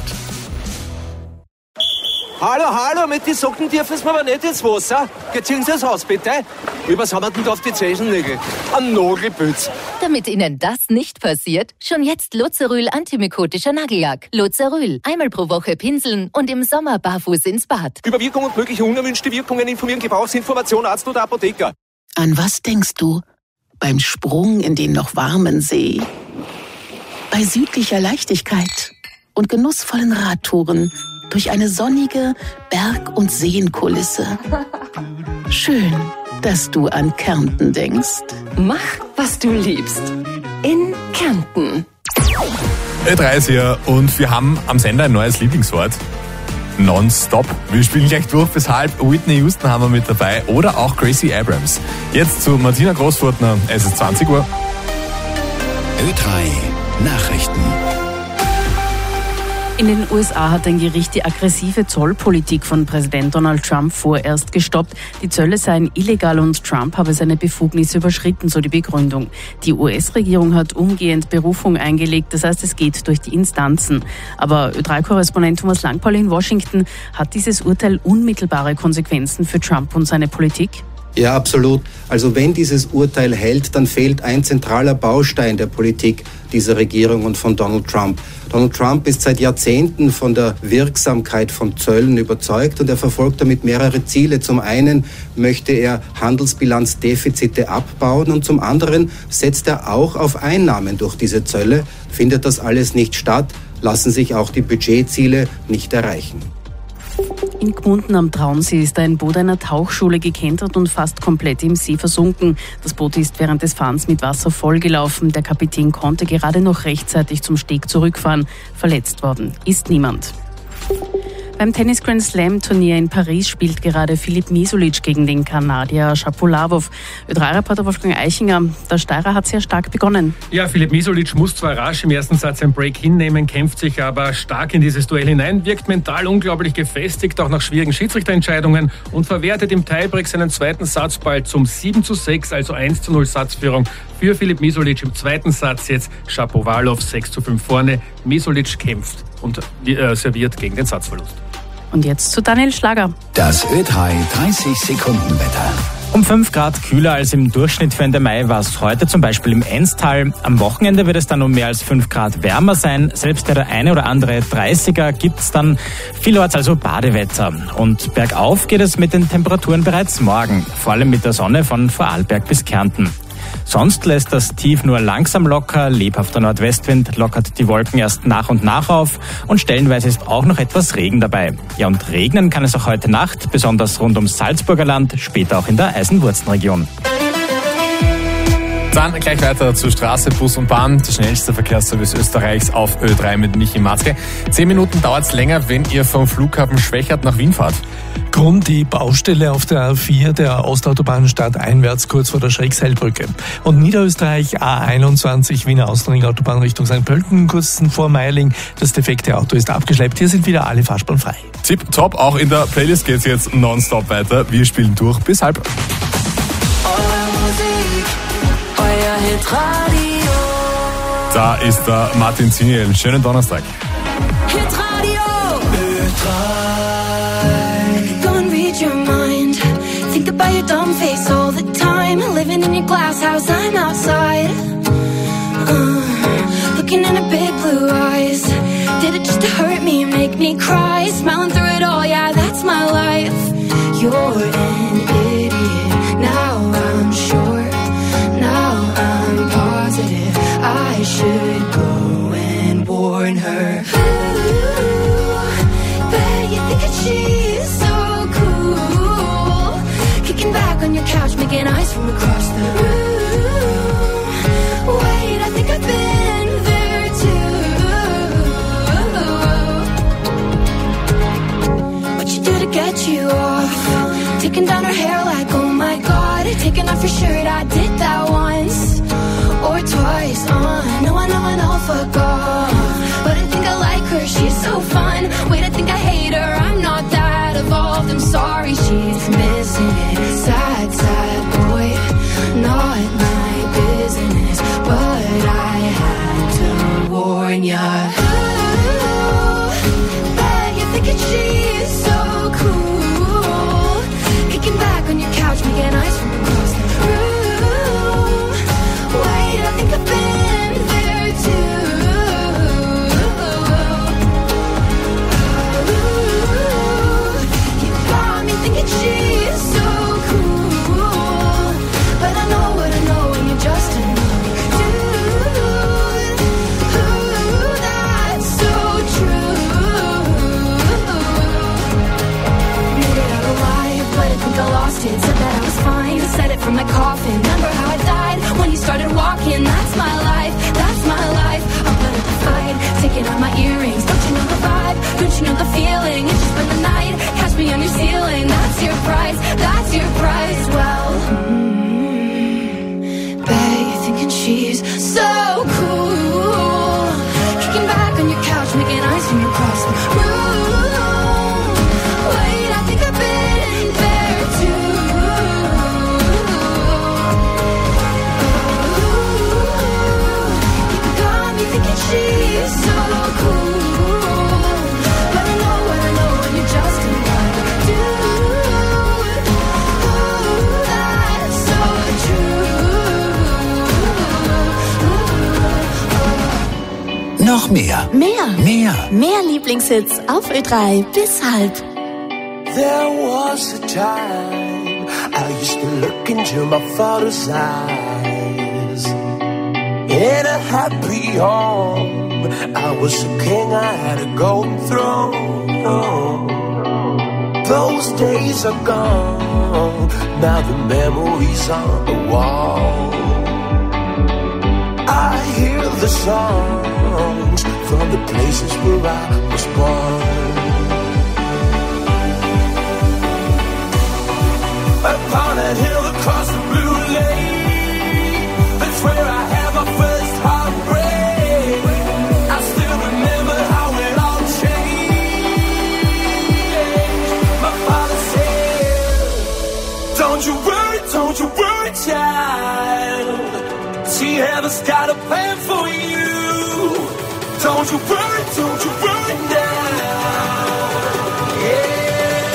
Hallo, hallo, mit den Socken dürfen Sie mir aber nicht ins Wasser. Ziehen Sie das Haus, bitte. Was haben wir denn da auf die Zehennägel? Ein Nagelpilz. Damit Ihnen das nicht passiert, schon jetzt Lozerül antimykotischer Nagellack. Lozerül, einmal pro Woche pinseln und im Sommer barfuß ins Bad. Über Wirkung und mögliche unerwünschte Wirkungen informieren Gebrauchsinformation Arzt oder Apotheker. An was denkst du beim Sprung in den noch warmen See? Bei südlicher Leichtigkeit und genussvollen Radtouren durch eine sonnige Berg- und Seenkulisse. Schön, dass du an Kärnten denkst. Mach, was du liebst. In Kärnten. Ö drei ist hier und wir haben am Sender ein neues Lieblingswort. Nonstop. Wir spielen gleich durch, weshalb Whitney Houston haben wir mit dabei oder auch Gracie Abrams. Jetzt zu Martina Großfurtner. Es ist zwanzig Uhr. Ö drei Nachrichten. In den U S A hat ein Gericht die aggressive Zollpolitik von Präsident Donald Trump vorerst gestoppt. Die Zölle seien illegal und Trump habe seine Befugnisse überschritten, so die Begründung. Die U S-Regierung hat umgehend Berufung eingelegt, das heißt, es geht durch die Instanzen. Aber Ö drei Korrespondent Thomas Langpaul in Washington, hat dieses Urteil unmittelbare Konsequenzen für Trump und seine Politik? Ja, absolut. Also wenn dieses Urteil hält, dann fehlt ein zentraler Baustein der Politik dieser Regierung und von Donald Trump. Donald Trump ist seit Jahrzehnten von der Wirksamkeit von Zöllen überzeugt und er verfolgt damit mehrere Ziele. Zum einen möchte er Handelsbilanzdefizite abbauen und zum anderen setzt er auch auf Einnahmen durch diese Zölle. Findet das alles nicht statt, lassen sich auch die Budgetziele nicht erreichen. In Gmunden am Traunsee ist ein Boot einer Tauchschule gekentert und fast komplett im See versunken. Das Boot ist während des Fahrens mit Wasser vollgelaufen. Der Kapitän konnte gerade noch rechtzeitig zum Steg zurückfahren. Verletzt worden ist niemand. Beim Tennis Grand Slam Turnier in Paris spielt gerade Filip Misolic gegen den Kanadier Shapovalov. Ö drei Reporter Wolfgang Eichinger, der Steirer hat sehr stark begonnen. Ja, Filip Misolic muss zwar rasch im ersten Satz ein Break hinnehmen, kämpft sich aber stark in dieses Duell hinein, wirkt mental unglaublich gefestigt, auch nach schwierigen Schiedsrichterentscheidungen und verwertet im Tiebreak seinen zweiten Satzball zum sieben zu sechs, also eins zu null Satzführung für Filip Misolic. Im zweiten Satz jetzt Shapovalov sechs zu fünf vorne. Misolic kämpft und äh, serviert gegen den Satzverlust. Und jetzt zu Daniel Schlager. Das Ö drei dreißig Sekunden Wetter. Um fünf Grad kühler als im Durchschnitt für Ende Mai war es heute zum Beispiel im Enztal. Am Wochenende wird es dann um mehr als fünf Grad wärmer sein. Selbst der eine oder andere dreißiger gibt es dann. Vielorts also Badewetter. Und bergauf geht es mit den Temperaturen bereits morgen. Vor allem mit der Sonne von Vorarlberg bis Kärnten. Sonst lässt das Tief nur langsam locker, lebhafter Nordwestwind lockert die Wolken erst nach und nach auf und stellenweise ist auch noch etwas Regen dabei. Ja, und regnen kann es auch heute Nacht, besonders rund ums Salzburger Land, später auch in der Eisenwurzenregion. Dann gleich weiter zur Straße, Bus und Bahn, der schnellste Verkehrsservice Österreichs auf Ö drei mit Michi Matzke. Zehn Minuten dauert es länger, wenn ihr vom Flughafen Schwächert nach Wien fahrt. Grund die Baustelle auf der A vier der Ostautobahn stadteinwärts kurz vor der Schrägseilbrücke. Und Niederösterreich A einundzwanzig Wiener Außenring Autobahn Richtung Sankt Pölten, kurz vor Meiling. Das defekte Auto ist abgeschleppt. Hier sind wieder alle fahrspurfrei. Tipp top, auch in der Playlist geht's jetzt nonstop weiter. Wir spielen durch bis halb. Euer Hitradio. Da ist der Martin Ziniel. Schönen Donnerstag. Hitradio. Ö drei. Go and read your mind. Think about your dumb face all the time. Living in your glass house, I'm outside. Uh, looking into big blue eyes. Did it just to hurt me, make me cry? Smiling through it all, yeah, that's my life. You're an idiot. Now I'm sure. Now I'm positive I should go and warn her. Ooh, bet you think that she's so cool. Kicking back on your couch, making eyes from across the room. Wait, I think I've been there too. What you do to get you off? Taking down her hair like, oh my god. Taking off your shirt, I did that once or twice. Uh, no, I know, I know, fuck off. But I think I like her, she's so fun. Wait, I think I hate her, I'm not that evolved. I'm sorry, she's missing it. Sad, sad boy, not my business. But I had to warn ya. Ooh, bet you're thinking she's so cool. Kicking back on your couch, making eyes from across the room. Wait, I think I've been there too. Ooh, you got me thinking she's so cool. But I know what I know and you're just another dude. Ooh, that's so true. Made it out alive, but I think I lost it. Said that I was fine, said it from my coffin. Remember how I died when you started walking? That's my life, that's my life. I'm putting up a fight, taking out my earrings. Don't you know the vibe? Don't you know the feeling? It's just been the night, catch me on your ceiling. That's your price, that's your price. Well, mm, bet you're thinking she's so cool. Kicking back on your couch, making eyes from across the room. Wait, I think I've been there too. She's so cool, but I know what I know and you're just another dude. Ooh, that's so true. Noch mehr. Mehr. Mehr. Mehr Lieblingshits auf Ö drei bis halb. There was a time I used to look into my father's eyes. In a happy home, I was a king, I had a golden throne. Those days are gone, now the memories on the wall. I hear the songs from the places where I was born. Upon a hill across the blue lake, that's where I had my first heartbreak. I still remember how it all changed. My father said, don't you worry, don't you worry, child. See, heaven's got a plan for you. Don't you worry, don't you worry now. Yeah.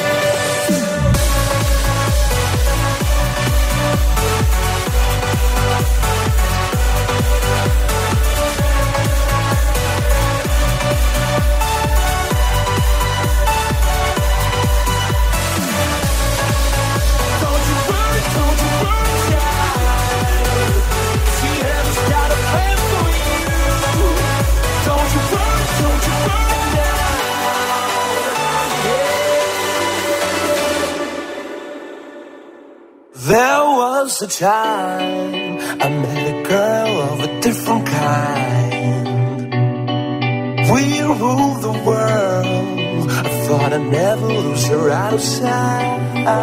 There was a time I met a girl of a different kind. We ruled the world. I thought I'd never lose her out of sight.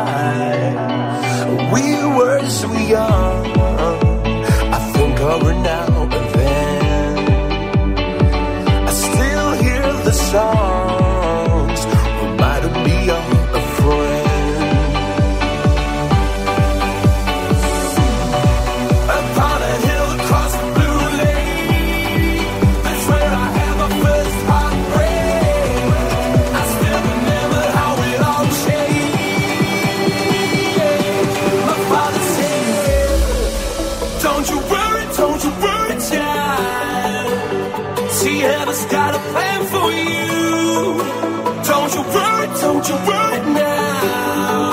We were so young. I think of her now and then. I still hear the songs reminding me of a friend. Heaven's got a plan for you. Don't you worry, don't you worry now.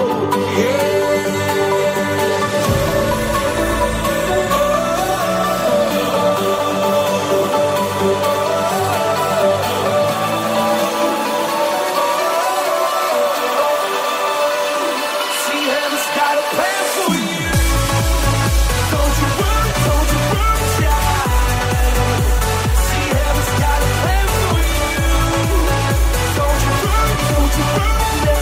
See, heaven's got a plan for you. Don't you worry, don't you worry, child. See, heaven's got a plan for you. Don't you worry, don't you worry now.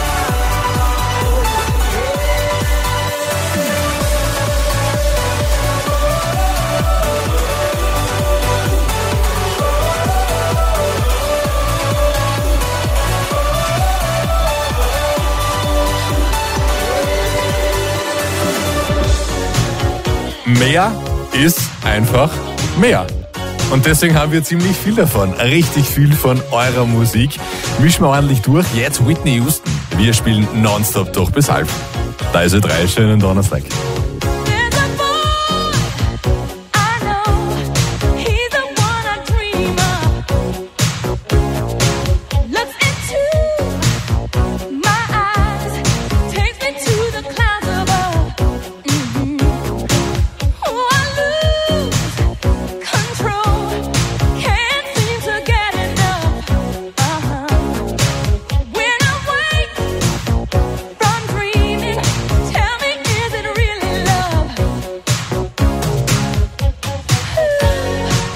Mehr ist einfach mehr. Und deswegen haben wir ziemlich viel davon. Richtig viel von eurer Musik. Mischen wir ordentlich durch. Jetzt Whitney Houston. Wir spielen nonstop durch bis halb. Da ist Ö drei. Schönen Donnerstag.